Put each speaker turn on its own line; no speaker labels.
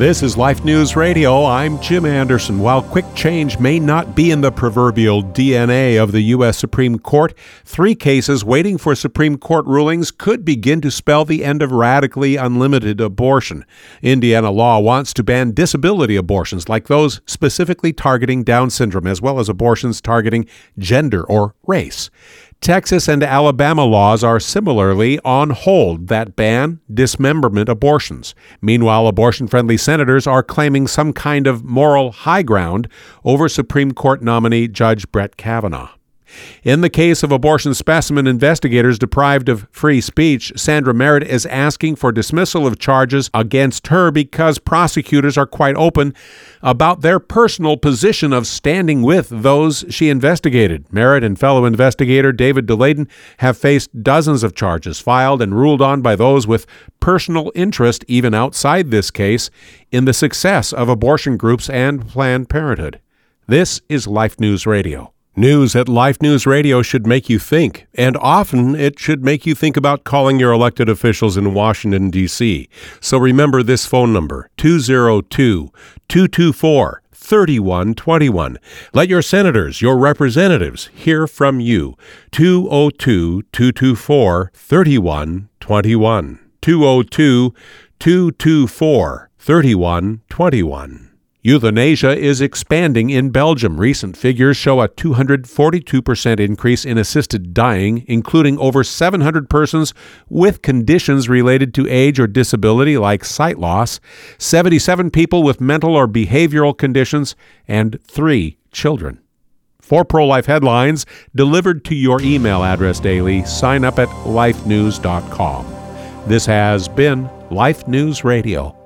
This is Life News Radio. I'm Jim Anderson. While quick change may not be in the proverbial DNA of the U.S. Supreme Court, 3 cases waiting for Supreme Court rulings could begin to spell the end of radically unlimited abortion. Indiana law wants to ban disability abortions, like those specifically targeting Down syndrome, as well as abortions targeting gender or race. Texas and Alabama laws are similarly on hold that ban dismemberment abortions. Meanwhile, abortion-friendly senators are claiming some kind of moral high ground over Supreme Court nominee Judge Brett Kavanaugh. In the case of abortion specimen investigators deprived of free speech, Sandra Merritt is asking for dismissal of charges against her because prosecutors are quite open about their personal position of standing with those she investigated. Merritt and fellow investigator David DeLayden have faced dozens of charges filed and ruled on by those with personal interest, even outside this case, in the success of abortion groups and Planned Parenthood. This is Life News Radio. News at Life News Radio should make you think, and often it should make you think about calling your elected officials in Washington, D.C. So remember this phone number, 202-224-3121. Let your senators, your representatives, hear from you. 202-224-3121. 202-224-3121. Euthanasia is expanding in Belgium. Recent figures show a 242% increase in assisted dying, including over 700 persons with conditions related to age or disability like sight loss, 77 people with mental or behavioral conditions, and 3 children. For pro-life headlines delivered to your email address daily, sign up at lifenews.com. This has been Life News Radio.